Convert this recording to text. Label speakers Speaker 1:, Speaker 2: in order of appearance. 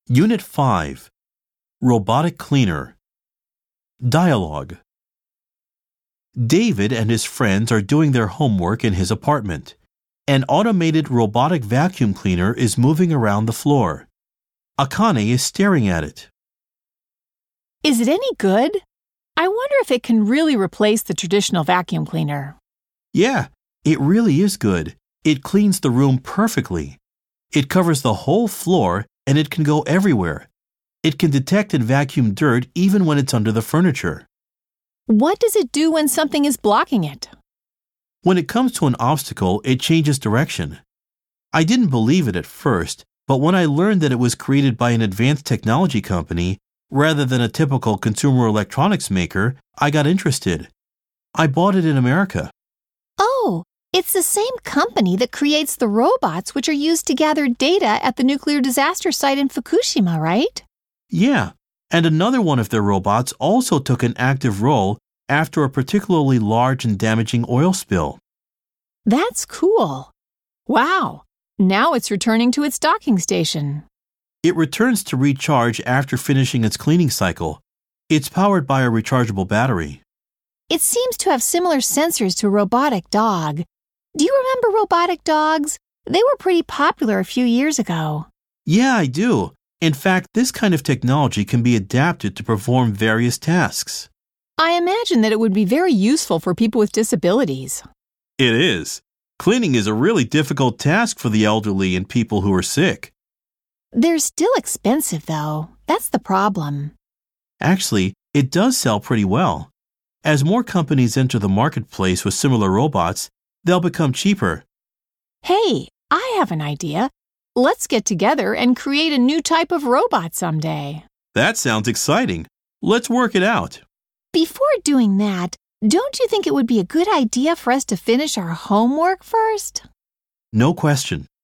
Speaker 1: Unit 5. Robotic Cleaner. Dialogue. David and his friends are doing their homework in his apartment. An automated robotic vacuum cleaner is moving around the floor. Akane is staring at it.
Speaker 2: Is it any good? I wonder if it can really replace the traditional vacuum cleaner.
Speaker 1: Yeah, it really is good. It cleans the room perfectly. It covers the whole floor and it can go everywhere. It can detect and vacuum dirt even when it's under the furniture.
Speaker 2: What does it do when something is blocking it?
Speaker 1: When it comes to an obstacle, it changes direction. I didn't believe it at first, but when I learned that it was created by an advanced technology company rather than a typical consumer electronics maker, I got interested. I bought it in America.
Speaker 2: Oh, it's the same company that creates the robots which are used to gather data at the nuclear disaster site in Fukushima, right?
Speaker 1: Yeah, and another one of their robots also took an active role after a particularly large and damaging oil spill.
Speaker 2: That's cool. Wow, now it's returning to its docking station.
Speaker 1: It returns to recharge after finishing its cleaning cycle. It's powered by a rechargeable battery.
Speaker 2: It seems to have similar sensors to a robotic dog. Do you remember robotic dogs? They were pretty popular a few years ago.
Speaker 1: Yeah, I do. In fact, this kind of technology can be adapted to perform various tasks.
Speaker 2: I imagine that it would be very useful for people with disabilities.
Speaker 1: It is. Cleaning is a really difficult task for the elderly and people who are sick.
Speaker 2: They're still expensive, though. That's the problem.
Speaker 1: Actually, it does sell pretty well. As more companies enter the marketplace with similar robots, they'll become cheaper.
Speaker 2: Hey, I have an idea. Let's get together and create a new type of robot someday.
Speaker 1: That sounds exciting. Let's work it out.
Speaker 2: Before doing that, don't you think it would be a good idea for us to finish our homework first?
Speaker 1: No question.